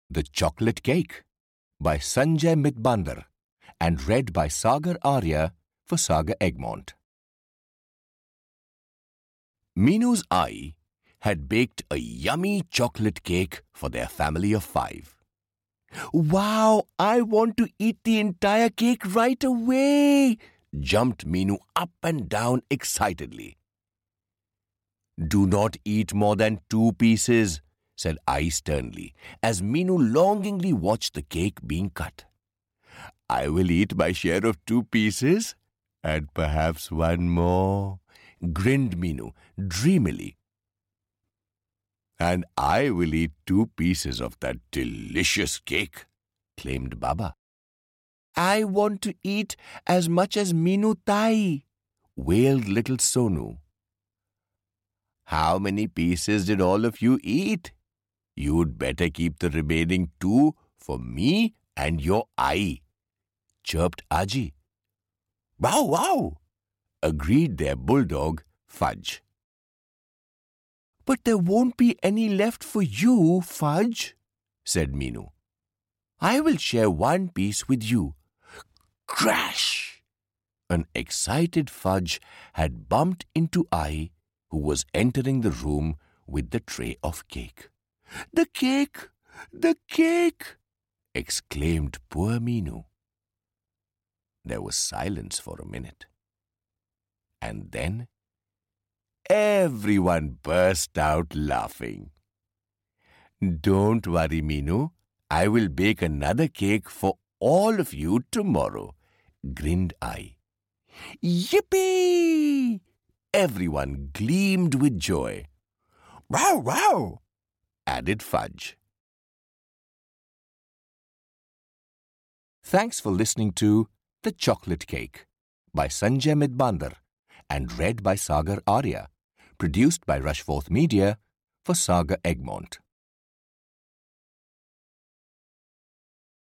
The Chocolate Cake by Sanjay Mitbandar and read by Sagar Arya for Saga Egmont. Minu's Ai had baked a yummy chocolate cake for their family of 5. "Wow, I want to eat the entire cake right away!" jumped Minu up and down excitedly. "Do not eat more than 2 pieces," said Ai sternly, as Minu longingly watched the cake being cut. "I will eat my share of 2 pieces, and perhaps 1 more," grinned Minu dreamily. "And I will eat 2 pieces of that delicious cake," claimed Baba. "I want to eat as much as Minu Tai," wailed little Sonu. "How many pieces did all of you eat? You'd better keep the remaining 2 for me and your Ai," chirped Aji. "Wow, wow," agreed their bulldog, Fudge. "But there won't be any left for you, Fudge," said Minu. "I will share 1 piece with you." Crash! An excited Fudge had bumped into Ai, who was entering the room with the tray of cake. "The cake! The cake!" exclaimed poor Minu. There was silence for a minute. And then everyone burst out laughing. "Don't worry, Minu. I will bake another cake for all of you tomorrow," grinned Ai. "Yippee!" Everyone gleamed with joy. "Wow, wow!" added Fudge. Thanks for listening to The Chocolate Cake by Sanjay Mitbandar and read by Sagar Arya, produced by Rushforth Media for Saga Egmont.